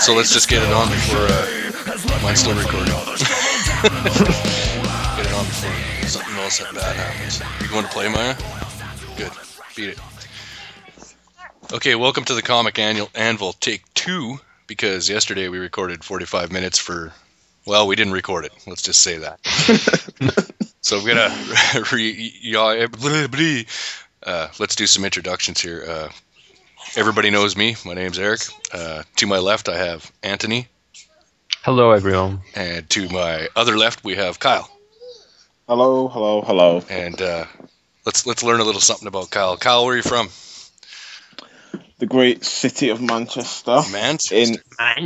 So let's just get it on before mine's still recording. Get it on before something else bad happens. You going to play, Maya? Good. Beat it. Okay, welcome to the Comic Anvil Take 2, because yesterday we recorded 45 minutes for... Well, we didn't record it. Let's just say that. So I'm going to... let's do some introductions here. Everybody knows me. My name's Eric. To my left, I have Anthony. Hello, everyone. And to my other left, we have Kyle. Hello, hello, hello. And let's learn a little something about Kyle. Kyle, where are you from? The great city of Manchester. Manchester.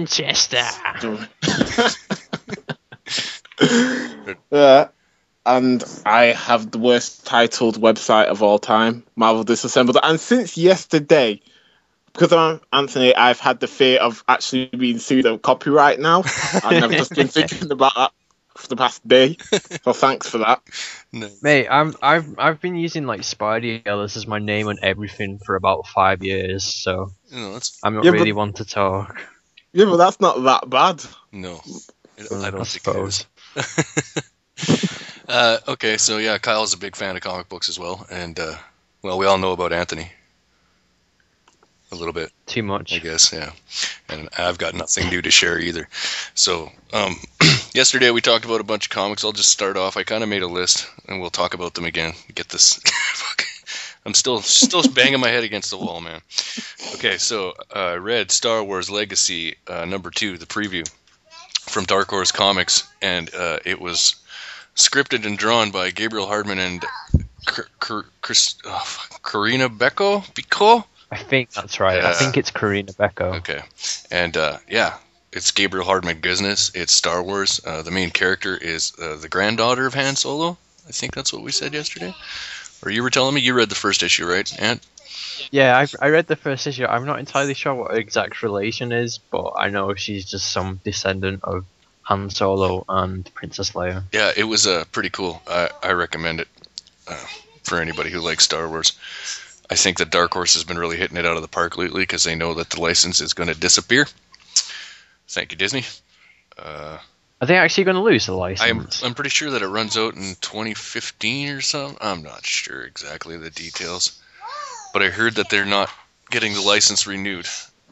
Yeah, and I have the worst titled website of all time, Marvel Disassembled. And since yesterday, because I'm Anthony, I've had the fear of actually being sued on copyright now. And I've just been thinking about that for the past day. So thanks for that. No. Mate, I've been using like Spidey Ellis as my name on everything for about 5 years, so I'm not really one to talk. Yeah, but that's not that bad. No, I don't think it is. Okay, so yeah, Kyle's a big fan of comic books as well, and well, we all know about Anthony. A little bit. Too much. I guess, yeah. And I've got nothing new to share either. So, yesterday we talked about a bunch of comics. I'll just start off. I kind of made a list, and we'll talk about them again. Get this. I'm still banging my head against the wall, man. Okay, so I read Star Wars Legacy #2, the preview from Dark Horse Comics, and it was scripted and drawn by Gabriel Hardman and Karina Beko? I think that's right. I think it's Karina Beko. Okay. And, yeah, it's Gabriel Hardman business. It's Star Wars. The main character is the granddaughter of Han Solo. I think that's what we said yesterday. Or you were telling me you read the first issue, right, Ant? Yeah, I read the first issue. I'm not entirely sure what her exact relation is, but I know she's just some descendant of Han Solo and Princess Leia. Yeah, it was pretty cool. I recommend it for anybody who likes Star Wars. I think that Dark Horse has been really hitting it out of the park lately because they know that the license is going to disappear. Thank you, Disney. Are they actually going to lose the license? I'm pretty sure that it runs out in 2015 or something. I'm not sure exactly the details. But I heard that they're not getting the license renewed.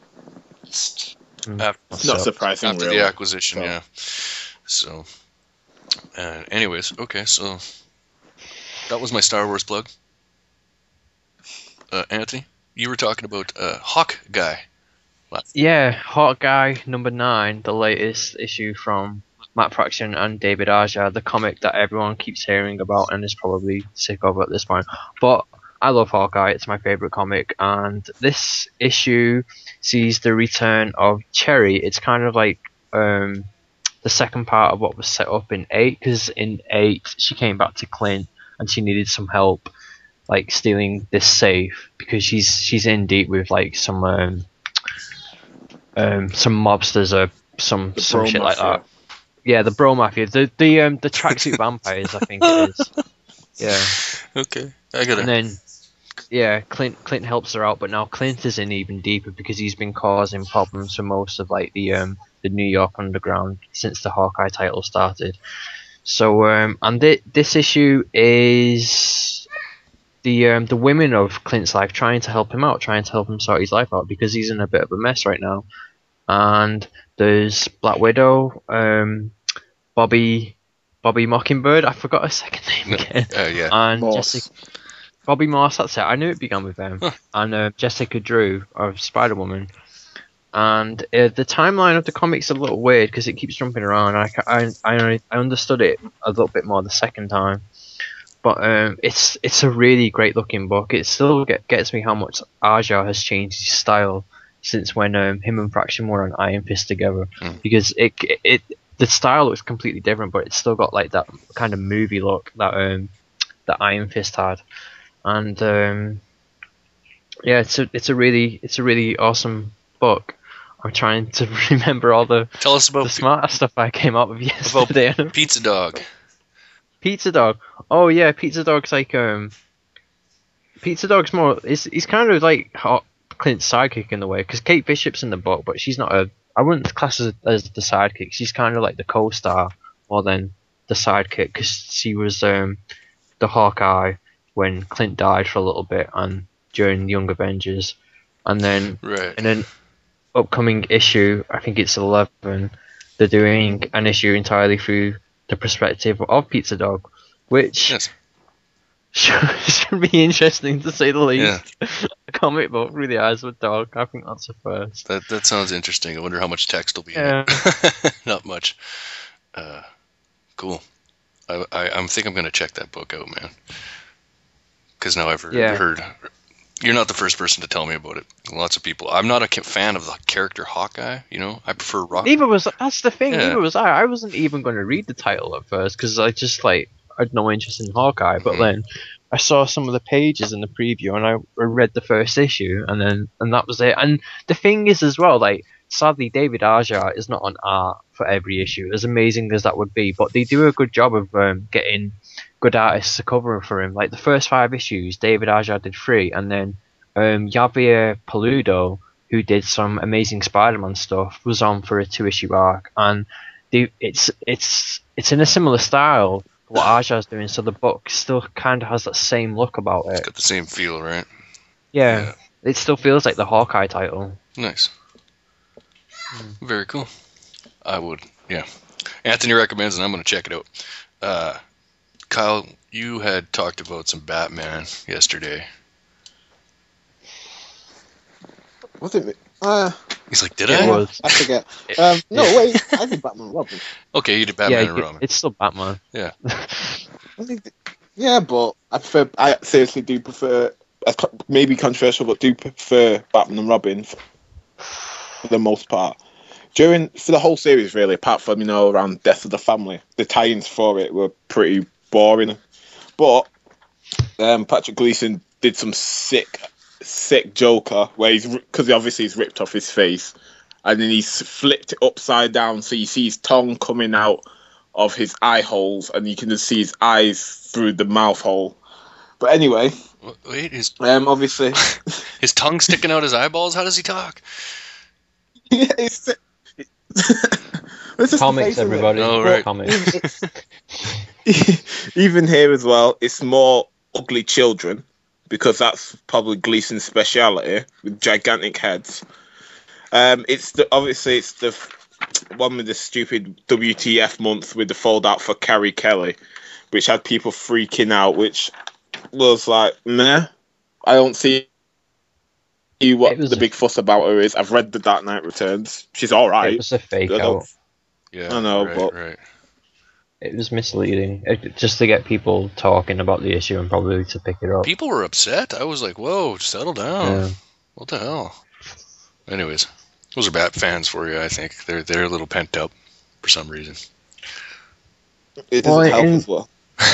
Not surprising, after really. the acquisition, yeah. So, anyways, okay, so that was my Star Wars plug. Anthony, you were talking about Hawkeye. Yeah, Hawkeye #9, the latest issue from Matt Fraction and David Aja, the comic that everyone keeps hearing about and is probably sick of at this point. But I love Hawkeye, it's my favourite comic, and this issue sees the return of Cherry. It's kind of like the second part of what was set up in 8, because in 8 she came back to Clint and she needed some help like stealing this safe because she's in deep with like some mobsters or some shit like that. Yeah, the Bro Mafia, the tracksuit vampires, I think it is. Yeah. Okay, I got it. And then yeah, Clint helps her out, but now Clint is in even deeper because he's been causing problems for most of like the New York underground since the Hawkeye title started. So and this issue is the women of Clint's life trying to help him out, trying to help him sort his life out because he's in a bit of a mess right now. And there's Black Widow, Bobby Mockingbird. I forgot her second name again. Yeah. And Morse. Bobby Morse. That's it. I knew it began with them. Huh. And Jessica Drew of Spider-Woman. And the timeline of the comic's a little weird because it keeps jumping around. I understood it a little bit more the second time. But it's a really great looking book. It still gets me how much Aja has changed his style since when him and Fraction were on Iron Fist together. Because the style looks completely different, but it's still got like that kind of movie look that Iron Fist had. And yeah, it's a really awesome book. I'm trying to remember all the Tell us about the smart stuff I came up with yesterday. About Pizza Dog. Pizza Dog. Oh yeah, Pizza Dog's like Pizza Dog's more. He's kind of like Clint's sidekick in the way because Kate Bishop's in the book, but she's not I wouldn't class her as the sidekick. She's kind of like the co-star more than the sidekick because she was the Hawkeye when Clint died for a little bit and during Young Avengers, and then Right. in an upcoming issue, I think it's 11, they're doing an issue entirely through the perspective of Pizza Dog, which Yes. should be interesting to say the Yeah. least. A comic book through the eyes of a dog. I think that's a first. That sounds interesting. I wonder how much text will be in Yeah. it. Not much. Cool. I think I'm gonna check that book out, man. Because now I've heard. You're not the first person to tell me about it. Lots of people. I'm not a fan of the character Hawkeye. You know, I prefer Rock. Neither was that's the thing. Yeah. Neither was I. I wasn't even going to read the title at first because I just I had no interest in Hawkeye. But then I saw some of the pages in the preview and I read the first issue and that was it. And the thing is as well, sadly David Aja is not on art for every issue, as amazing as that would be. But they do a good job of getting good artists to cover for him. Like the first 5 issues, David Aja did 3, and then Javier Peludo, who did some amazing Spider-Man stuff, was on for a 2-issue arc, and it's in a similar style to what Aja's doing, so the book still kind of has that same look about it. It's got the same feel, right? Yeah, it still feels like the Hawkeye title. Nice. Very cool. I would, yeah. Anthony recommends, and I'm going to check it out. Kyle, you had talked about some Batman yesterday. Was it? He's like, did It I? was. I forget. No, wait. I did Batman and Robin. Okay, you did Batman and Yeah, Robin. it's still Batman. Yeah. Yeah, but I seriously do prefer. Maybe controversial, but do prefer Batman and Robin for the most part. For the whole series, really, apart from around Death of the Family, the tie-ins for it were pretty boring. But Patrick Gleason did some sick Joker where because obviously he's ripped off his face, and then he's flipped it upside down, so you see his tongue coming out of his eye holes, and you can just see his eyes through the mouth hole. But anyway, wait, obviously, his tongue sticking out his eyeballs. How does he talk? yeah, it's just Comics, everybody. Oh, right. Comics. Even here as well, it's more ugly children because that's probably Gleason's speciality with gigantic heads. It's the one with the stupid WTF month with the fold out for Carrie Kelly, which had people freaking out, which was like, meh. I don't see what the big fuss about her is. I've read The Dark Knight Returns. She's all right. It was a fake out. Yeah, I know, right. It was misleading, just to get people talking about the issue and probably to pick it up. People were upset. I was like, whoa, settle down. Yeah. What the hell? Anyways, those are Bat fans for you, I think. They're a little pent up for some reason. It doesn't help as well.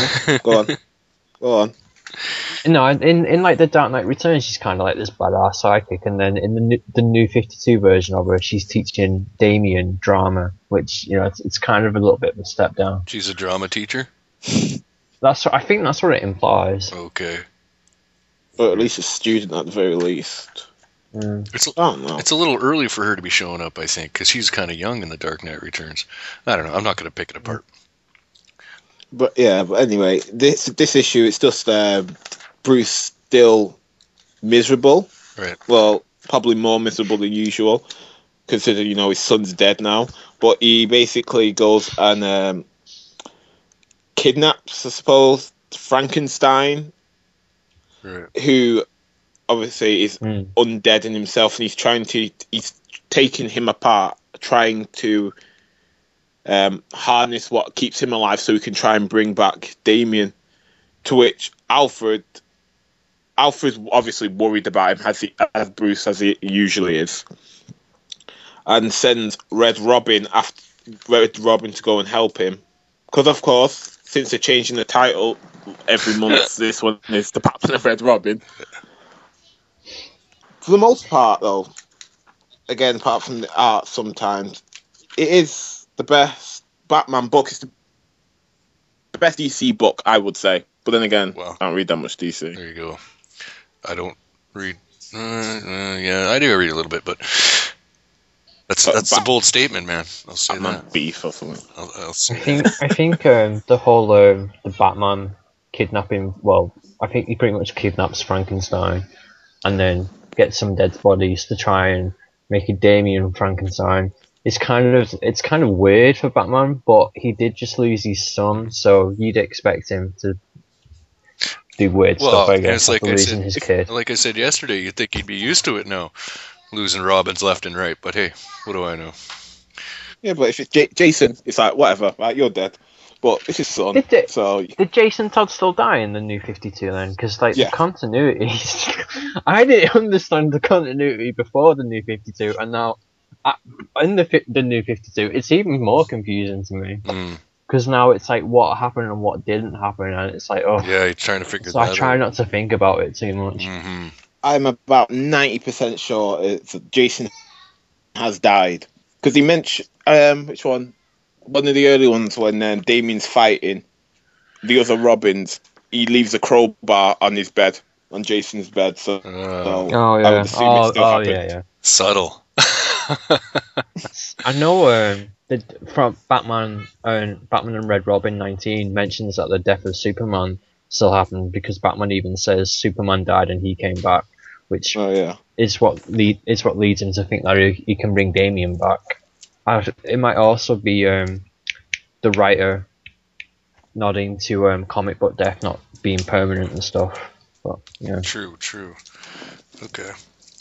Go on. No, in like the Dark Knight Returns, she's kind of like this badass sidekick, and then in the new 52 version of her, she's teaching Damien drama, which it's kind of a little bit of a step down. She's a drama teacher. I think that's what it implies. Okay. Or at least a student at the very least. It's I don't know. It's a little early for her to be showing up, I think, because she's kind of young in The Dark Knight Returns. I don't know. I'm not going to pick it apart. But anyway, this issue, it's just Bruce still miserable. Right. Well, probably more miserable than usual, considering his son's dead now. But he basically goes and kidnaps, I suppose, Frankenstein, Right. who obviously is undead in himself, and he's taking him apart, trying to harness what keeps him alive so he can try and bring back Damien. To which Alfred's obviously worried about him, as Bruce as he usually is, and sends Red Robin to go and help him. Because of course, since they're changing the title every month, this one is the Batman of Red Robin. For the most part, though, again, apart from the art, sometimes it is the best Batman book. It's the best DC book, I would say. But then again, I don't read that much DC. There you go. I don't read. Yeah, I do read a little bit, but That's a bold statement, man. I'll say Batman that. beef or something. I'll say I think the whole the Batman kidnapping. Well, I think he pretty much kidnaps Frankenstein, and then gets some dead bodies to try and make a Damian Frankenstein. It's kind of weird for Batman, but he did just lose his son, so you'd expect him to do weird stuff. I guess it's after losing his kid. like I said yesterday, you'd think he'd be used to it now, losing Robins left and right. But hey, what do I know? Yeah, but if it's Jason, it's like whatever, right? You're dead, but it's his son. Did Jason Todd still die in the New 52 then? Because like Yeah. the continuity, I didn't understand the continuity before the New 52, and now in the New 52, it's even more confusing to me. Because now it's like what happened and what didn't happen, and it's like yeah, you're trying to figure so that out. I try not to think about it too much. Mm-hmm. I'm about 90% sure Jason has died because he mentioned which one? One of the early ones when Damien's fighting the other Robins. He leaves a crowbar on his bed, on Jason's bed. So Oh I yeah, would assume it still happened. yeah. Subtle. I know from Batman and Red Robin 19 mentions that the death of Superman still happened because Batman even says Superman died and he came back, which is what leads him to think that he can bring Damian back. It might also be the writer nodding to comic book death not being permanent and stuff. But yeah. True. Okay.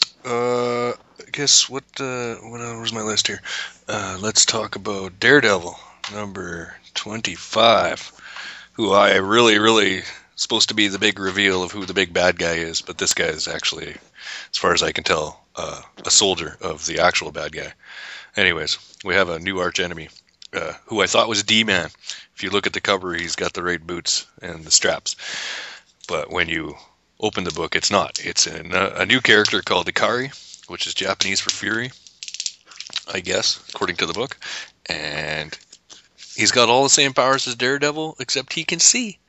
I guess what was my list here? Let's talk about Daredevil number 25, who I really supposed to be the big reveal of who the big bad guy is, but this guy is actually, as far as I can tell, a soldier of the actual bad guy. Anyways, we have a new arch enemy, who I thought was D-Man. If you look at the cover, he's got the right boots and the straps, but when you open the book, it's not. It's a new character called Ikari, which is Japanese for Fury, I guess, according to the book. And he's got all the same powers as Daredevil, except he can see.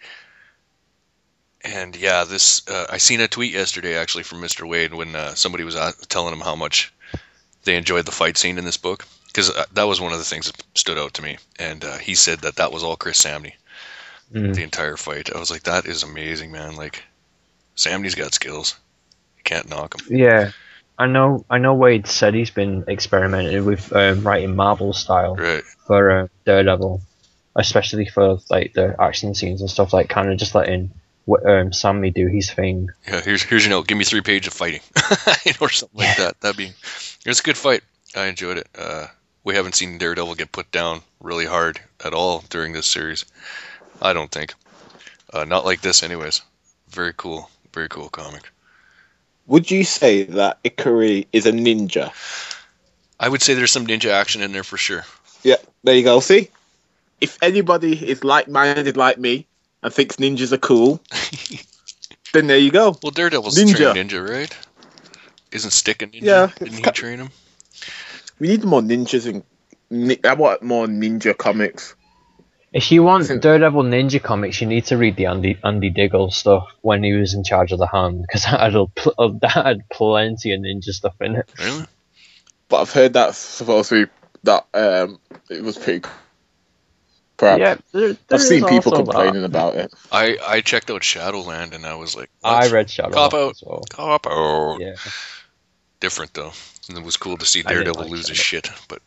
And yeah, this I seen a tweet yesterday, actually, from Mr. Wade when somebody was telling him how much they enjoyed the fight scene in this book. Because that was one of the things that stood out to me. And he said that was all Chris Samnee, the entire fight. I was like, that is amazing, man. Like, Samnee's got skills. You can't knock him. Yeah, I know Wade said he's been experimenting with writing Marvel style for Daredevil, especially for like the action scenes and stuff, like kind of just letting Samnee do his thing. Yeah, here's your note. Give me 3 pages of fighting, or something like that. It's a good fight. I enjoyed it. We haven't seen Daredevil get put down really hard at all during this series. I don't think. Not like this, anyways. Very cool comic. Would you say that Ikari is a ninja? I would say there's some ninja action in there for sure. Yeah, there you go. See? If anybody is like-minded like me and thinks ninjas are cool, then there you go. Well, Daredevil's a trained ninja, right? Isn't Stick a ninja? Yeah. Didn't he train him? We need more ninjas I want more ninja comics. If you want Daredevil ninja comics, you need to read the Andy Diggle stuff when he was in charge of the Hand, because that had plenty of ninja stuff in it. Really? But I've heard that's supposed to be that it was pretty crap. Yeah, I've seen people complaining about it. I checked out Shadowland and I was like, I read Shadowland. Cop out. As well. Cop out. Yeah. Different though. And it was cool to see Daredevil lose his shit, but.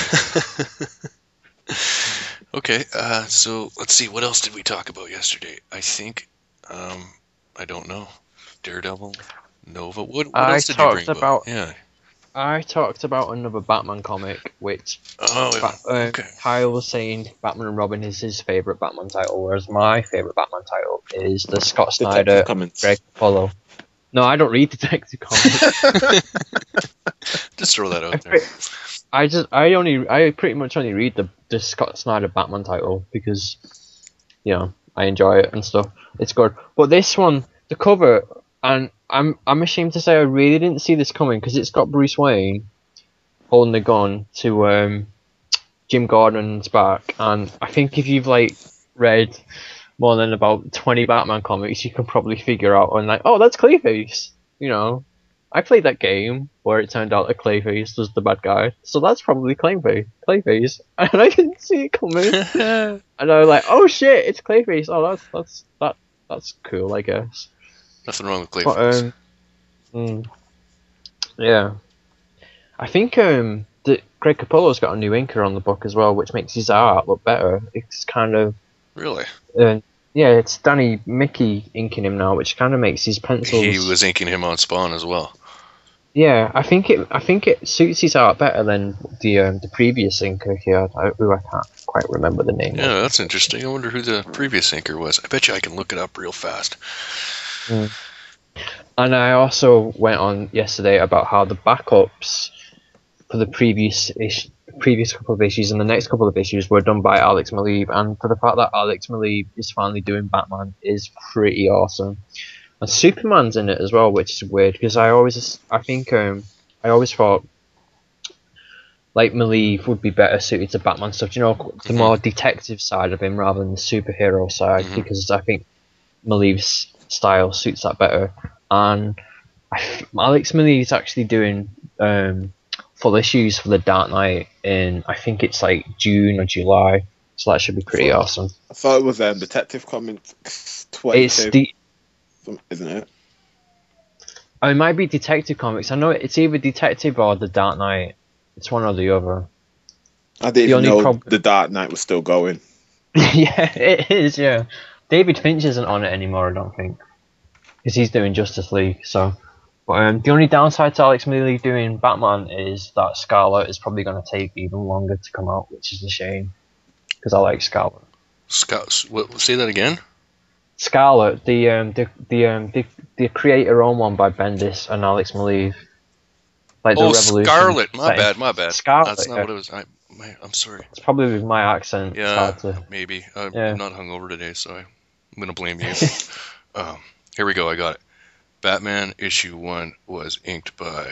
Okay, so let's see. What else did we talk about yesterday? I think, I don't know. Daredevil, Nova. What else did you bring about? Yeah. I talked about another Batman comic, which Kyle was saying Batman and Robin is his favourite Batman title, whereas my favourite Batman title is the Scott Snyder Greg Apollo. No, I don't read Detective Comics. Just throw that out there. I pretty much only read the Scott Snyder Batman title because, I enjoy it and stuff. It's good. But this one, the cover, and I'm ashamed to say I really didn't see this coming because it's got Bruce Wayne holding the gun to Jim Gordon's back, and I think if you've read more than about 20 Batman comics, you can probably figure out that's Clayface. I played that game where it turned out that Clayface was the bad guy, so that's probably Clayface, and I didn't see it coming. And I was like, oh shit, it's Clayface. Oh, that's cool, I guess. Nothing wrong with But Clayface. yeah, I think that Greg Capullo's got a new inker on the book as well, which makes his art look better. It's kind of Really? yeah, it's Danny Mickey inking him now, which kind of makes his pencils. He was inking him on Spawn as well. Yeah, I think it suits his art better than the previous inker he had, who I can't quite remember the name. Yeah, that's interesting. I wonder who the previous inker was. I bet you I can look it up real fast. And I also went on yesterday about how the backups for the previous couple of issues and the next couple of issues were done by Alex Maleev, and for the fact that Alex Maleev is finally doing Batman is pretty awesome. And Superman's in it as well, which is weird because I always thought like Maleev would be better suited to Batman stuff. Do you know, the more detective side of him rather than the superhero side, because I think Maleev's style suits that better. And Alex Maleev's actually doing full issues for the Dark Knight in, I think it's like June or July, so that should be pretty awesome. I thought it was Detective Comics 22. It's isn't it? Oh, it might be Detective Comics. I know it's either Detective or the Dark Knight. It's one or the other. I didn't even know the Dark Knight was still going. Yeah, it is, yeah. David Finch isn't on it anymore, I don't think. Because he's doing Justice League, so... But the only downside to Alex Maleev doing Batman is that Scarlet is probably going to take even longer to come out, which is a shame. Because I like Scarlet. Say that again? Scarlet, the creator-owned one by Bendis and Alex Maleev. Like the Revolution. Scarlet. My bad. Scarlet. That's not what it was. I'm sorry. It's probably with my accent. Yeah, maybe. I'm not hungover today, so I'm going to blame you. Here we go. I got it. Batman issue 1 was inked by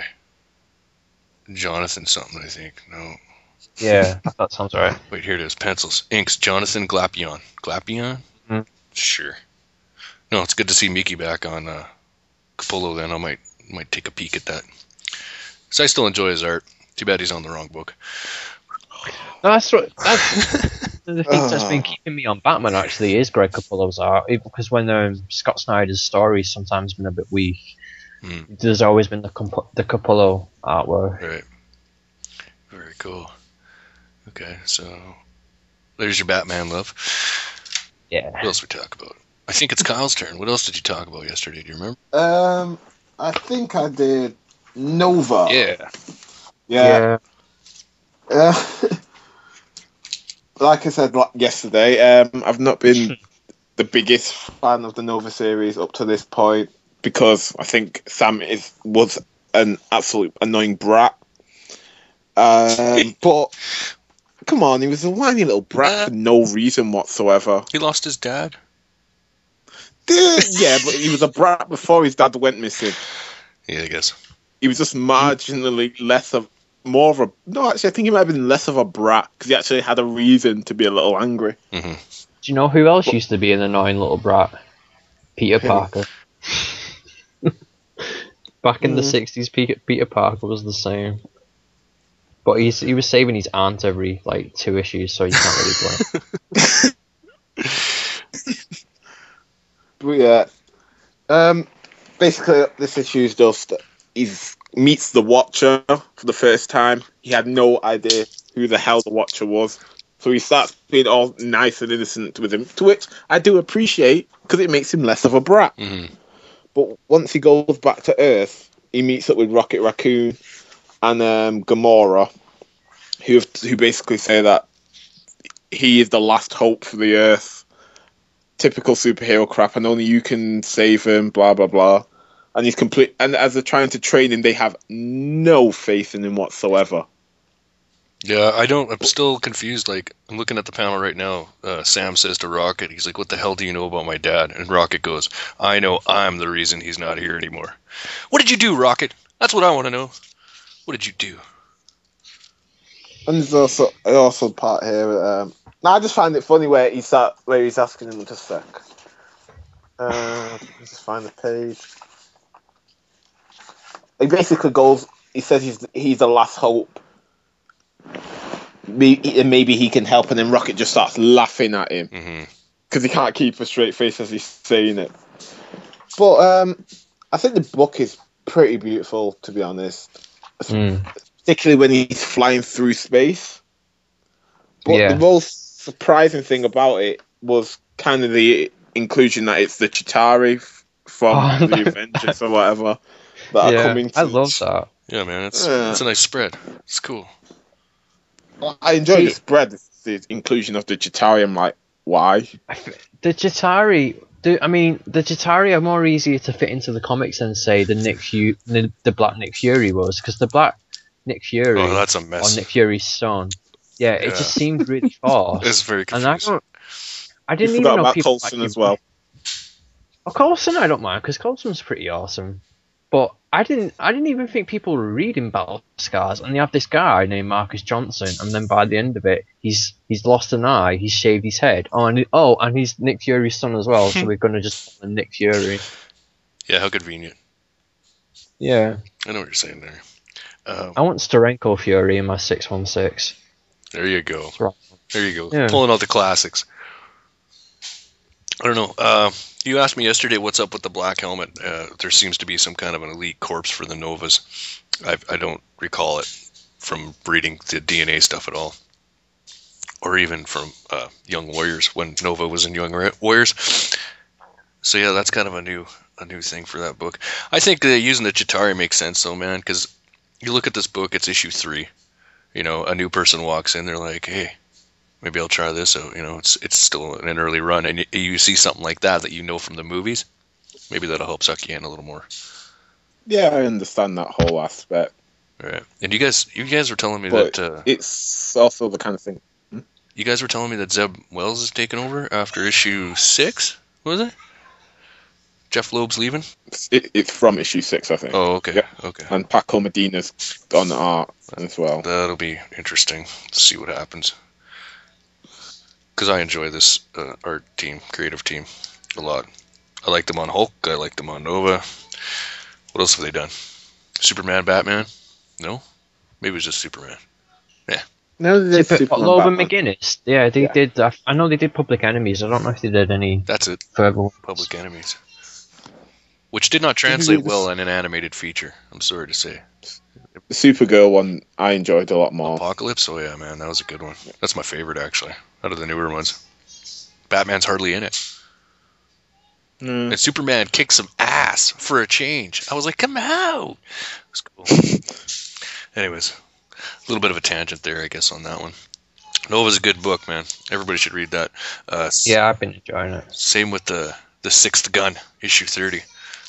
Jonathan something, I think. No. Yeah, that sounds right. Wait, here it is. Pencils. Inks. Jonathan Glapion. Glapion? Mm. Sure. No, it's good to see Mickey back on Capullo then. I might take a peek at that. Because I still enjoy his art. Too bad he's on the wrong book. No, that's the thing that's been keeping me on Batman, actually, is Greg Capullo's art. Because when Scott Snyder's stories sometimes been a bit weak, there's always been the Capullo artwork. Right. Very cool. Okay, so there's your Batman love. Yeah. What else we talk about? I think it's Kyle's turn. What else did you talk about yesterday? Do you remember? I think I did Nova. Yeah. Like I said yesterday, I've not been the biggest fan of the Nova series up to this point because I think Sam was an absolute annoying brat. But come on, he was a whiny little brat for no reason whatsoever. He lost his dad. Yeah, but he was a brat before his dad went missing. Yeah, I guess. He was just marginally more of a... No, actually, I think he might have been less of a brat because he actually had a reason to be a little angry. Mm-hmm. Do you know who else used to be an annoying little brat? Peter Parker. Back in the 60s, Peter Parker was the same. But he was saving his aunt every, 2 issues, so you can't really blame. But yeah. Basically, this issue is just... He meets the Watcher for the first time. He had no idea who the hell the Watcher was. So he starts being all nice and innocent with him, to which I do appreciate, because it makes him less of a brat. Mm-hmm. But once he goes back to Earth, he meets up with Rocket Raccoon and Gamora, who basically say that he is the last hope for the Earth. Typical superhero crap, and only you can save him, blah, blah, blah. And he's complete. And as they're trying to train him, they have no faith in him whatsoever. Yeah, I'm still confused. I'm looking at the panel right now. Sam says to Rocket, he's like, "What the hell do you know about my dad?" And Rocket goes, "I know I'm the reason he's not here anymore." What did you do, Rocket? That's what I want to know. What did you do? And there's also part here. I just find it funny where he's asking him just a sec. Let's just find the page. He basically goes. He says he's the last hope. Maybe he can help, and then Rocket just starts laughing at him because he can't keep a straight face as he's saying it. But I think the book is pretty beautiful, to be honest. Particularly when he's flying through space. But the most surprising thing about it was kind of the inclusion that it's the Chitauri from the Avengers or whatever that are coming to... I love that. Yeah, man, it's a nice spread. It's cool. I enjoy the spread, the inclusion of the Chitauri. I'm like, why? The Chitauri... the Chitauri are more easier to fit into the comics than, say, the Black Nick Fury was, because the Black Nick Fury... Oh, that's a mess. Or Nick Fury's son. Yeah, it just seemed really forced. It's very confusing. And I didn't even know about people... Coulson as well. Oh, Coulson I don't mind, because Coulson's pretty awesome. But I didn't even think people were reading Battle Scars, and they have this guy named Marcus Johnson, and then by the end of it, he's lost an eye, he's shaved his head. And he's Nick Fury's son as well, so we're going to just call him Nick Fury. Yeah, how convenient. Yeah. I know what you're saying there. I want Steranko Fury in my 616. There you go. Right. There you go. Yeah. Pulling out the classics. I don't know. You asked me yesterday what's up with the black helmet. There seems to be some kind of an elite corpse for the Novas. I don't recall it from reading the DNA stuff at all. Or even from Young Warriors, when Nova was in Young Warriors. So yeah, that's kind of a new thing for that book. I think using the Chitauri makes sense though, man, because you look at this book, it's issue 3. You know, a new person walks in, they're like, hey, maybe I'll try this out. You know, it's still an early run, and you see something like that you know from the movies. Maybe that'll help suck you in a little more. Yeah, I understand that whole aspect. All right. And you guys were telling me But that it's also the kind of thing. You guys were telling me that Zeb Wells is taking over after issue 6. Was it? Jeff Loeb's leaving. It's from issue 6, I think. Oh, okay. Yep. Okay. And Paco Medina's on art as well. That'll be interesting to see what happens. Because I enjoy this art team, creative team, a lot. I like them on Hulk. I like them on Nova. What else have they done? Superman, Batman? No? Maybe it was just Superman. Yeah. No, they did Loeb and McGuinness. Yeah, they did. I know they did Public Enemies. I don't know if they did any. That's it. Further ones. Public Enemies. Which did not translate well in an animated feature, I'm sorry to say. The Supergirl one I enjoyed a lot more. Apocalypse? Oh yeah, man, that was a good one. That's my favorite, actually, out of the newer ones. Batman's hardly in it. And Superman kicks some ass for a change. I was like, come out! It was cool. Anyways, a little bit of a tangent there, I guess, on that one. Nova's a good book, man. Everybody should read that. Yeah, I've been enjoying it. Same with the Sixth Gun, issue 30.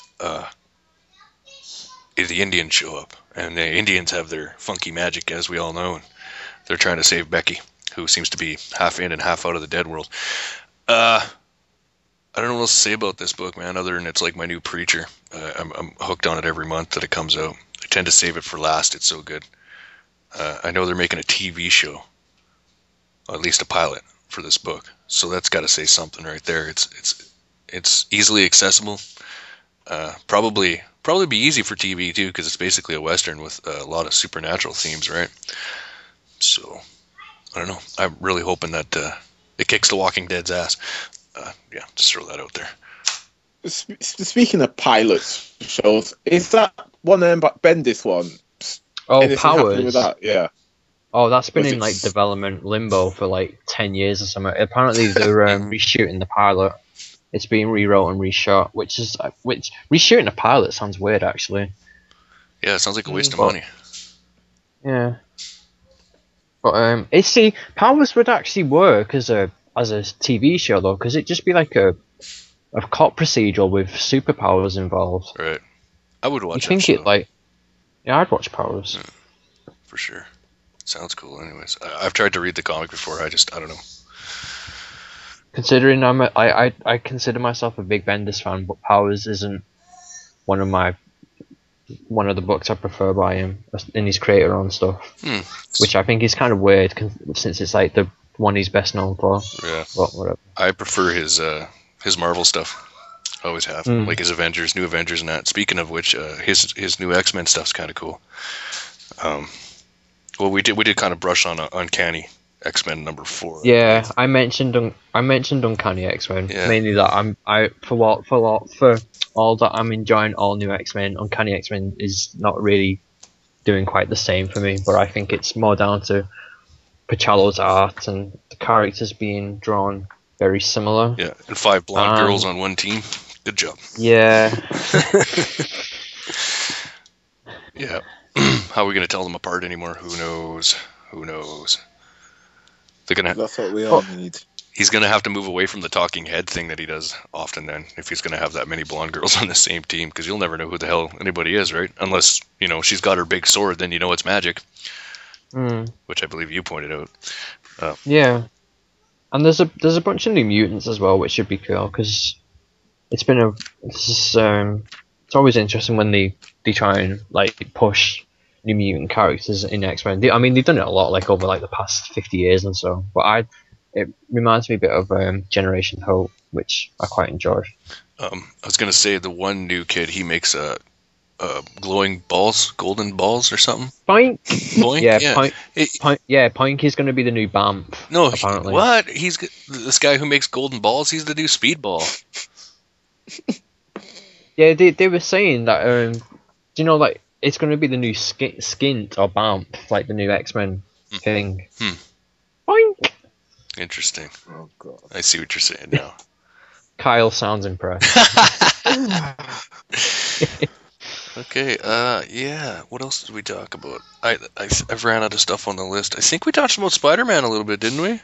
The Indians show up, and the Indians have their funky magic, as we all know, and they're trying to save Becky, who seems to be half in and half out of the dead world. I don't know what else to say about this book, man, other than it's like my new Preacher. I'm hooked on it every month that it comes out. I tend to save it for last. It's so good. I know they're making a TV show, at least a pilot, for this book, so that's got to say something right there. It's easily accessible. Probably be easy for TV too, because it's basically a Western with a lot of supernatural themes, right? So, I don't know. I'm really hoping that it kicks The Walking Dead's ass. Yeah, just throw that out there. Speaking of pilots shows, is that one of them Bendis one? Oh, Anything happening Powers. with that? Yeah. Oh, that's been in like development limbo for like 10 years or something. Apparently they're reshooting the pilot. It's being rewrote and reshot, which reshooting a pilot sounds weird actually. Yeah, it sounds like a waste of money. Yeah. But Powers would actually work as a TV show though, because it'd just be like a cop procedural with superpowers involved. Right. I would watch. You think it like? Yeah, I'd watch Powers. Yeah, for sure. Sounds cool. Anyways, I've tried to read the comic before. I don't know. Considering I consider myself a big Bendis fan, but Powers isn't one of the books I prefer by him in his creator-owned stuff, which I think is kind of weird since it's like the one he's best known for. Yeah. But whatever. I prefer his Marvel stuff. Always have. Mm. Like his Avengers, new Avengers, and that. Speaking of which, his new X-Men stuff's kind of cool. Well, we did kind of brush on Uncanny X-Men #4. Yeah, I mentioned Uncanny X-Men, Yeah. mainly that for all that I'm enjoying all new X-Men. Uncanny X-Men is not really doing quite the same for me, but I think it's more down to Pachalo's art and the characters being drawn very similar. Yeah, and 5 blonde girls on one team. Good job. Yeah. Yeah. How are we going to tell them apart anymore? Who knows? Who knows? They're gonna. That's what we all need. He's going to have to move away from the talking head thing that he does often then, if he's going to have that many blonde girls on the same team, because you'll never know who the hell anybody is, right? Unless, she's got her big sword, then you know it's magic. Which I believe you pointed out. Yeah. And there's a bunch of new mutants as well, which should be cool, because it's always interesting when they try and push new mutant characters in X-Men. They've done it a lot over the past 50 years and so, but it reminds me a bit of Generation Hope, which I quite enjoy. I was gonna say the one new kid, he makes glowing balls, golden balls or something. Poink. Boink? Yeah, yeah. Poink is going to be the new Bamp. No, apparently. What? He's this guy who makes golden balls. He's the new Speedball. Yeah, they were saying that. It's going to be the new Skint or Bamp, like the new X-Men thing. Poink. Interesting. Oh god. I see what you're saying now. Kyle sounds impressed. Okay, yeah. What else did we talk about? I've ran out of stuff on the list. I think we talked about Spider-Man a little bit, didn't we?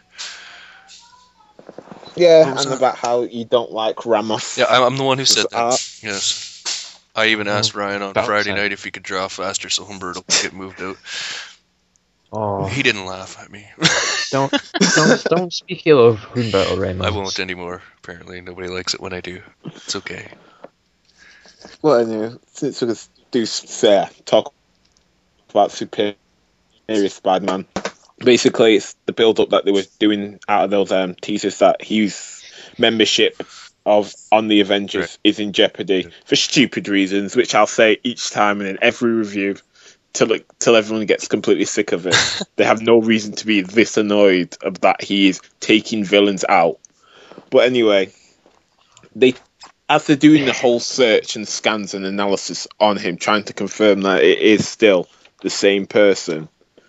Yeah, and about how you don't like Ramos. Yeah, I'm the one who said that. Art. Yes. I even asked Ryan on About Friday that. night if he could draw faster so Humberto could get moved out. Oh, He didn't laugh at me. don't speak ill of Humberto Ramos. I won't anymore. Apparently, nobody likes it when I do. It's okay. Well, anyway, since we could talk about Superior Spider-Man, basically it's the build-up that they were doing out of those teasers that his membership on the Avengers is in jeopardy for stupid reasons, which I'll say each time and in every review till everyone gets completely sick of it. They have no reason to be this annoyed of that he is taking villains out. But anyway, after doing the whole search and scans and analysis on him, trying to confirm that it is still the same person,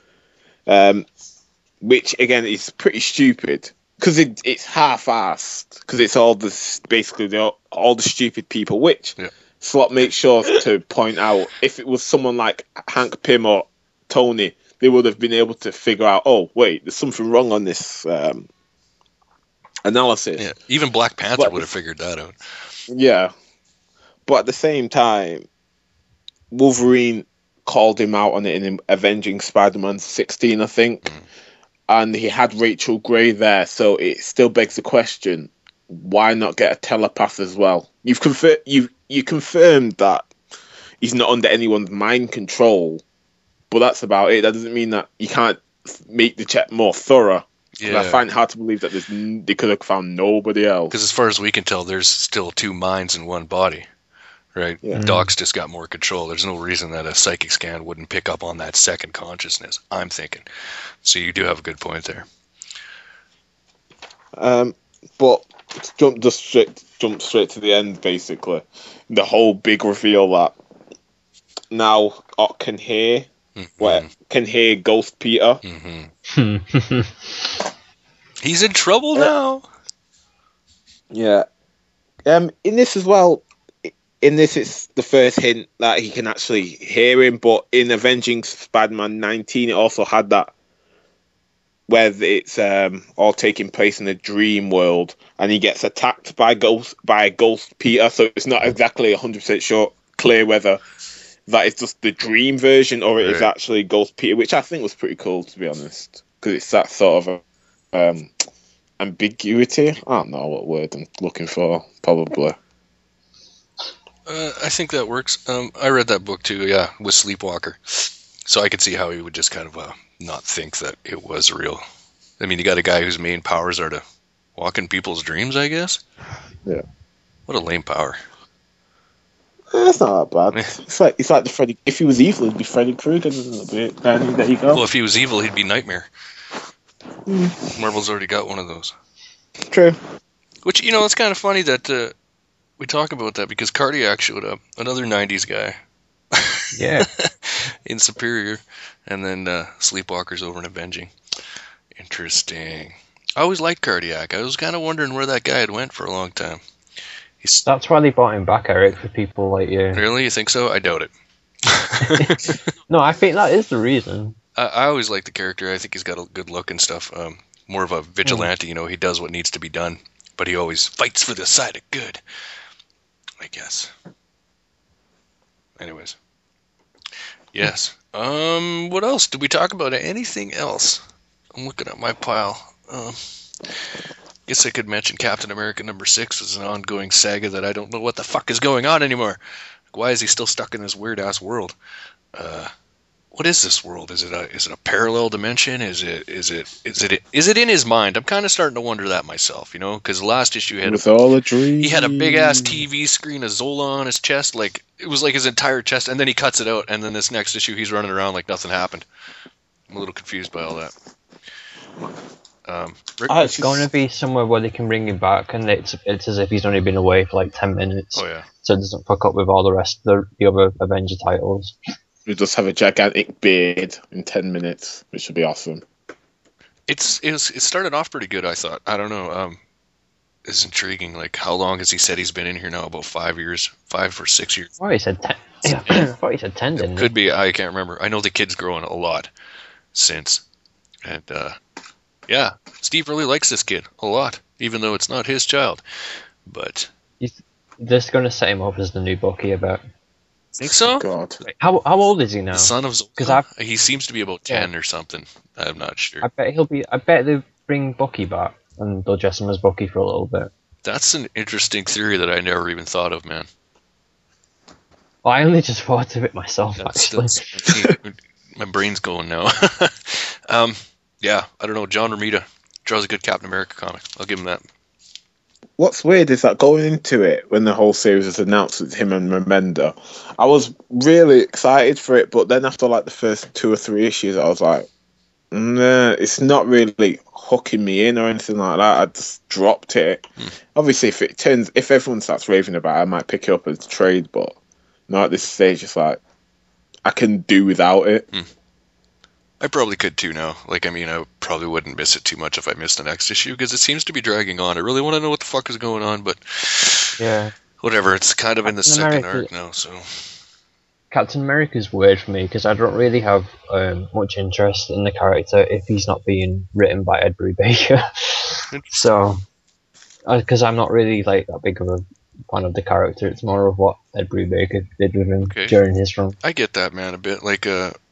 which again is pretty stupid because it's half-assed, because it's all the stupid people, which Slott makes sure to point out. If it was someone like Hank Pym or Tony, they would have been able to figure out, oh wait, there's something wrong on this analysis. Yeah, even Black Panther would have figured that out. Yeah, but at the same time, Wolverine called him out on it in Avenging Spider-Man 16, I think, and he had Rachel Gray there, so it still begs the question: why not get a telepath as well? You confirmed that he's not under anyone's mind control, but that's about it. That doesn't mean that you can't make the check more thorough. Yeah. I find it hard to believe that they could have found nobody else. Because as far as we can tell, there's still 2 minds in one body, right? Yeah. Doc's just got more control. There's no reason that a psychic scan wouldn't pick up on that second consciousness, I'm thinking. So you do have a good point there. But jump straight to the end, basically. The whole big reveal that now Ock can hear, can hear Ghost Peter. Mm-hmm. He's in trouble now. Yeah. In this as well, it's the first hint that he can actually hear him, but in Avenging Spider-Man 19, it also had that where it's all taking place in a dream world, and he gets attacked by Ghost Peter, so it's not exactly 100% clear whether that is just the dream version or it is actually Ghost Peter, which I think was pretty cool, to be honest, because it's that sort of ambiguity. I don't know what word I'm looking for, probably. I think that works. I read that book too, with Sleepwalker. So I could see how he would just kind of not think that it was real. I mean, you got a guy whose main powers are to walk in people's dreams, I guess? Yeah. What a lame power. It's not that bad. It's like the Freddy. If he was evil, it'd be Freddy Krueger. There you go. Well, if he was evil, he'd be Nightmare. Marvel's already got one of those. True. Which, it's kind of funny that we talk about that because Cardiac showed up, another 90s guy. Yeah. In Superior, and then Sleepwalker's over in Avenging. Interesting. I always liked Cardiac. I was kind of wondering where that guy had went for a long time. That's why they brought him back, Eric, for people like you. Really? You think so? I doubt it. No, I think that is the reason. I always like the character. I think he's got a good look and stuff. More of a vigilante, he does what needs to be done, but he always fights for the side of good, I guess. Anyways. Yes. What else? Did we talk about anything else? I'm looking at my pile. Guess I could mention Captain America #6 is an ongoing saga that I don't know what the fuck is going on anymore. Why is he still stuck in this weird ass world? What is this world? Is it a parallel dimension? Is it in his mind? I'm kind of starting to wonder that myself, because the last issue it was all a dream. He had a big ass TV screen of Zola on his chest, like it was like his entire chest, and then he cuts it out, and then this next issue he's running around like nothing happened. I'm a little confused by all that. It's going to be somewhere where they can bring him back, and it's as if he's only been away for like 10 minutes. Oh yeah. So it doesn't fuck up with all the rest of the other Avenger titles. We just have a gigantic beard in 10 minutes, which would be awesome. It started off pretty good, I thought. I don't know. It's intriguing. Like, how long has he said he's been in here now? About 5 years, 5 or 6 years. Oh, he said 10. Yeah, I thought he said 10, didn't he? Could be. I can't remember. I know the kid's growing a lot since, and yeah, Steve really likes this kid a lot, even though it's not his child. But this going to set him up as the new Bucky about. Think so? God. How old is he now? The son of Zola? He seems to be about 10 or something. I'm not sure. I bet they bring Bucky back and they'll dress him as Bucky for a little bit. That's an interesting theory that I never even thought of, man. Well, I only just thought of it myself, actually. My brain's going now. Yeah, I don't know. John Romita draws a good Captain America comic. I'll give him that. What's weird is that going into it, when the whole series was announced with him and Remender, I was really excited for it, but then after like the first 2 or 3 issues, I was like, nah, it's not really hooking me in or anything like that. I just dropped it. Obviously, if everyone starts raving about it, I might pick it up as a trade, but not at this stage. It's like I can do without it. I probably could too now. Like, I mean, I probably wouldn't miss it too much if I missed the next issue, because it seems to be dragging on. I really want to know what the fuck is going on, but yeah, whatever. It's kind of in the second arc now, so. Captain America's weird for me, because I don't really have much interest in the character if he's not being written by Ed Brubaker. So, because I'm not really like that big of a fan of the character, it's more of what Ed Brubaker did with him during his run. I get that, man, a bit. Like,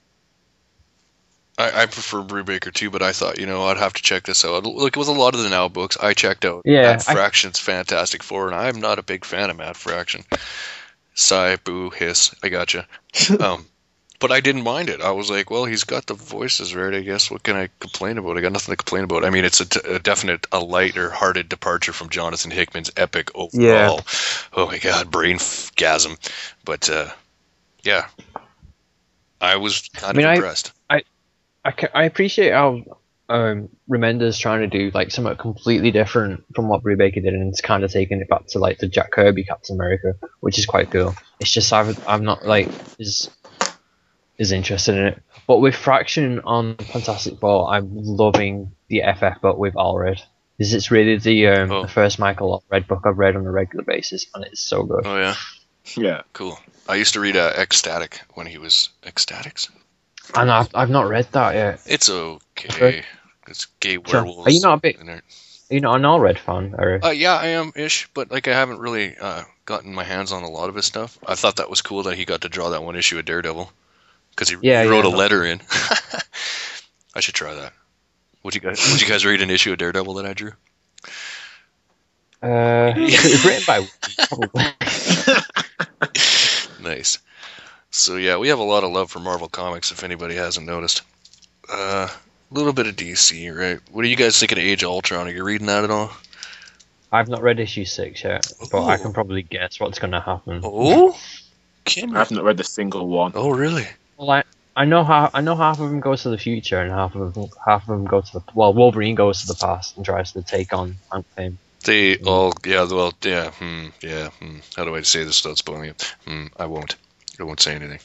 I prefer Brubaker too, but I thought, I'd have to check this out. Like, with a lot of the Now books, I checked out Matt Fraction's Fantastic Four, and I'm not a big fan of Matt Fraction. Sigh, boo, hiss, I gotcha. But I didn't mind it. I was like, well, he's got the voices right, I guess. What can I complain about? I got nothing to complain about. I mean, it's a definite, lighter-hearted departure from Jonathan Hickman's epic overall. Yeah. Oh my god, brain-gasm. But, yeah. I was kind of impressed. I appreciate how Remender's trying to do like something completely different from what Brubaker did, and it's kind of taking it back to like the Jack Kirby Captain America, which is quite cool. It's just I'm not like is interested in it. But with Fraction on Fantastic Four, I'm loving the FF book with Allred, because it's really the first Michael Allred book I've read on a regular basis, and it's so good. Oh yeah, yeah, cool. I used to read Ecstatic when he was Ecstatics. And I've not read that yet. It's okay. It's gay werewolves. Are you not an Allred fan? Or? Yeah, I am ish, but like I haven't really gotten my hands on a lot of his stuff. I thought that was cool that he got to draw that one issue of Daredevil, because he wrote a letter in. I should try that. Would you guys read an issue of Daredevil that I drew? It's written by probably. Nice. So yeah, we have a lot of love for Marvel Comics, if anybody hasn't noticed. A little bit of DC, right? What do you guys think of Age of Ultron? Are you reading that at all? I've not read issue 6 yet, but I Ooh. can probably guess what's going to happen. Oh, Kim. I've not read a single one. Oh, really? Well, I know half of them go to the future and half of them go to the Wolverine goes to the past and tries to take on Hank Pym. They all, yeah, well, yeah, How do I say this without spoiling it? I won't say anything.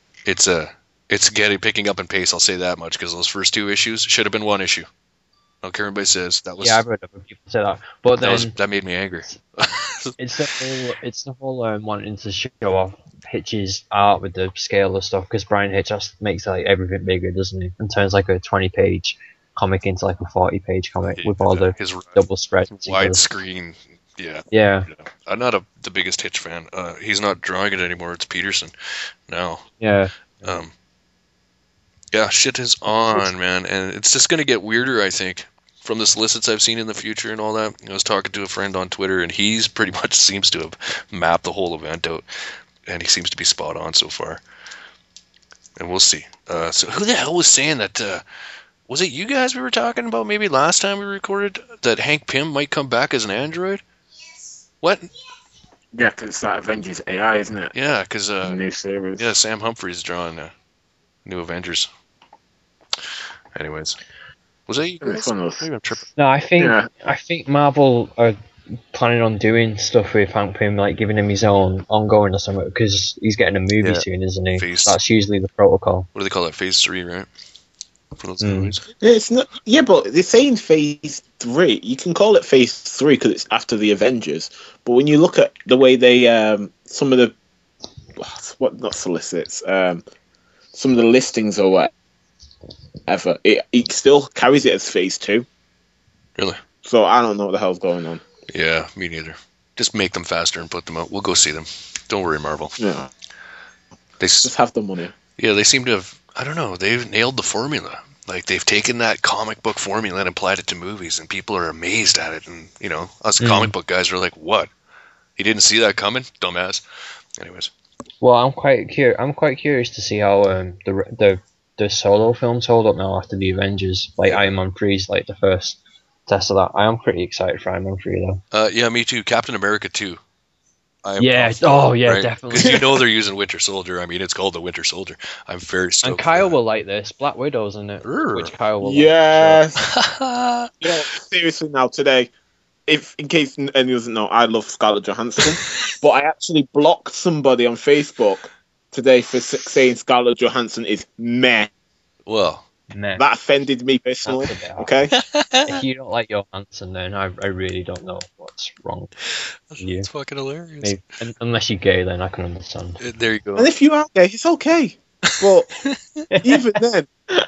It's picking up in pace. I'll say that much because those first 2 issues should have been 1 issue. I don't care what anybody says. That was Yeah, I've heard other people say that, but then that made me angry. it's the whole wanting to show off Hitch's art with the scale of stuff because Brian Hitch just makes like everything bigger, doesn't he? And turns like a 20-page comic into like a 40-page comic with all the his double spreads. widescreen. Yeah. Yeah. I'm not the biggest Hitch fan. He's not drawing it anymore. It's Peterson now. Yeah. Yeah, shit is on, man, and it's just gonna get weirder, I think, from the solicits I've seen in the future and all that. I was talking to a friend on Twitter, and he's pretty much seems to have mapped the whole event out, and he seems to be spot on so far. And we'll see. So who the hell was saying that? Was it you guys we were talking about maybe last time we recorded that Hank Pym might come back as an android? What? Yeah, because it's that Avengers AI, isn't it? Yeah, because New series. yeah, Sam Humphries drawing New Avengers. Anyways, was that you guys? It's one of those. Maybe I'm tripping. No, I think Marvel are planning on doing stuff with Hank Pym, like giving him his own ongoing or something, because he's getting a movie Yeah. soon, isn't he? Phase- That's usually the protocol. What do they call it? Phase 3, right? For those movies. It's not. Yeah, but they're saying Phase 3. You can call it Phase 3 because it's after the Avengers. But when you look at the way they some of the not solicits some of the listings or whatever, it still carries it as Phase 2. Really? So I don't know what the hell's going on. Yeah, me neither. Just make them faster and put them out. We'll go see them. Don't worry, Marvel. Yeah, They just have the money. Yeah, they seem to have, I don't know, they've nailed the formula. Like, they've taken that comic book formula and applied it to movies, and people are amazed at it. And, you know, us comic book guys are like, what? You didn't see that coming? Dumbass. Anyways. Well, I'm quite curious to see how the solo films hold up now after the Avengers. Like Iron Man 3 is like the first test of that. I am pretty excited for Iron Man 3 though. Yeah, me too. Captain America 2. Yeah. Oh, yeah, definitely. Because you know they're using Winter Soldier. I mean, it's called the Winter Soldier. I'm very stoked. And Kyle will like this. Black Widow's in it. Urgh. Which Kyle will Yes. like. Yeah, seriously now today, if in case anyone doesn't know, I love Scarlett Johansson, but I actually blocked somebody on Facebook today for saying Scarlett Johansson is meh. Well, Nah. That offended me personally. That's a bit hard. Okay, If you don't like Johansson, then I really don't know what's wrong with you. it's fucking hilarious. Maybe, unless you're gay, then I can understand. There you go. and if you are gay, it's okay. But even then,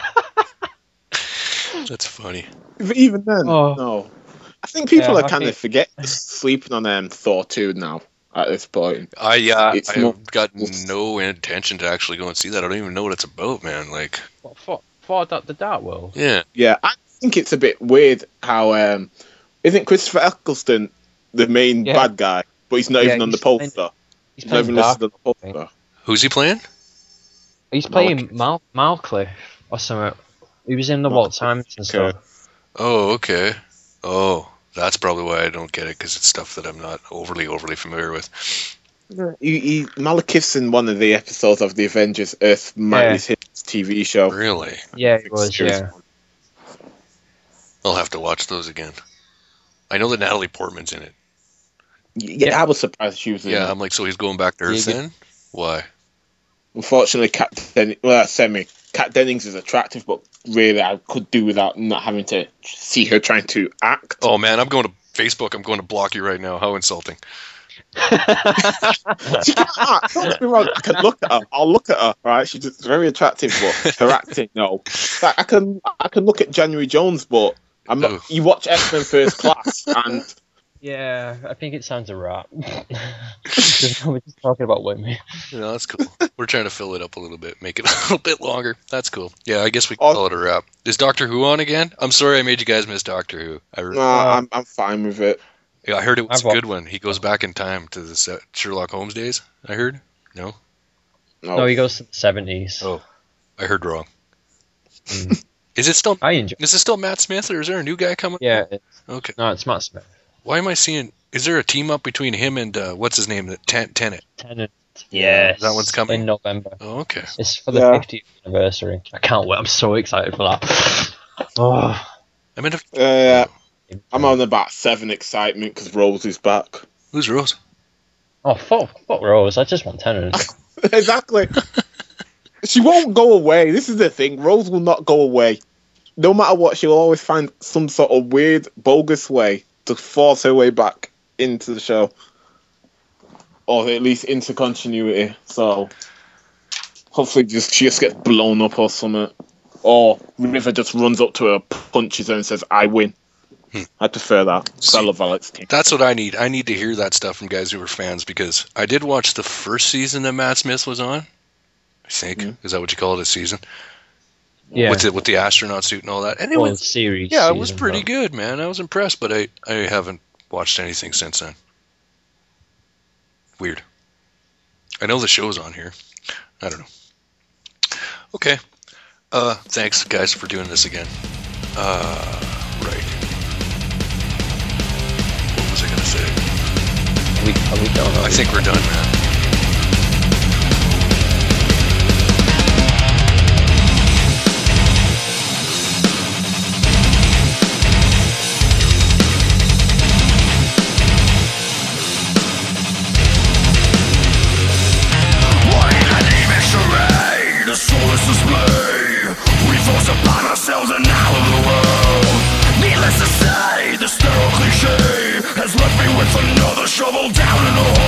That's funny. Oh. no. I think people Yeah, are I kind of think- sleeping on Thor 2 now at this point. I've more- got no intention to actually go and see that. I don't even know what it's about, man. Like, What, for the Dark World? yeah. Yeah, I think it's a bit weird how isn't Christopher Eccleston the main Yeah. bad guy, but he's not Yeah, even on the he's playing- poster. He's He's not playing even Dark. listed on the poster. Who's he playing? He's playing Malcliffe or something. He was in the Walt Simonson and stuff. Oh, okay. Oh, that's probably why I don't get it, because it's stuff that I'm not overly familiar with. Malekith's in one of the episodes of the Avengers Earth Mightiest Hits TV show. Really? Yeah, it was. Series Yeah. one. I'll have to watch those again. I know that Natalie Portman's in it. Yeah, I was surprised she was in Yeah, it. I'm like, so he's going back to Earth Yeah, then? Why? Unfortunately, Kat Dennings is attractive, but really I could do without not having to see her trying to act. Oh, man, I'm going to Facebook. I'm going to block you right now. How insulting. She can't act. Don't get me wrong. I can look at her. I'll look at her. Right, she's just very attractive, but her acting, no. Like, I can look at January Jones, but I'm not. Ugh. You watch X-Men First Class, and Yeah, I think it sounds a wrap. We're just talking about women. Yeah, that's cool. We're trying to fill it up a little bit, make it a little bit longer. That's cool. Yeah, I guess we can call it a wrap. Is Doctor Who on again? I'm sorry I made you guys miss Doctor Who. I'm fine with it. Yeah, I heard it was I've a good one. He goes back in time to the Sherlock Holmes days, I heard. No? No, he goes to the 70s. Oh, I heard wrong. Mm. Is it still I enjoy. Matt Smith, or is there a new guy coming? Yeah, Okay. no, it's Matt Smith. Why am I seeing? Is there a team up between him and what's his name? Tenet. Tenet. Yeah, that one's coming in November. Oh, okay. It's for the 50th anniversary. I can't wait. I'm so excited for that. Oh. I mean, I'm on about 7 excitement because Rose is back. Who's Rose? Oh, fuck Rose. I just want Tenet. Exactly. She won't go away. This is the thing. Rose will not go away. No matter what, she'll always find some sort of weird, bogus way to force her way back into the show. Or at least into continuity. So, hopefully she just gets blown up or something. Or River just runs up to her, punches her and says, I win. I prefer that. See, I love Alex King. That's what I need. I need to hear that stuff from guys who are fans, because I did watch the first season that Matt Smith was on. I think. Is that what you call it, a season? Yeah. With the astronaut suit and all that. And it was series. Yeah, it was pretty good, man. I was impressed, but I haven't watched anything since then. Weird. I know the show's on here. I don't know. Okay. Thanks, guys, for doing this again. Right. What was I going to say? Are we done? I think we're done, man. The soulless display. We force upon ourselves and out of the world. Needless to say, the sterile cliche has left me with another shovel down in the hole.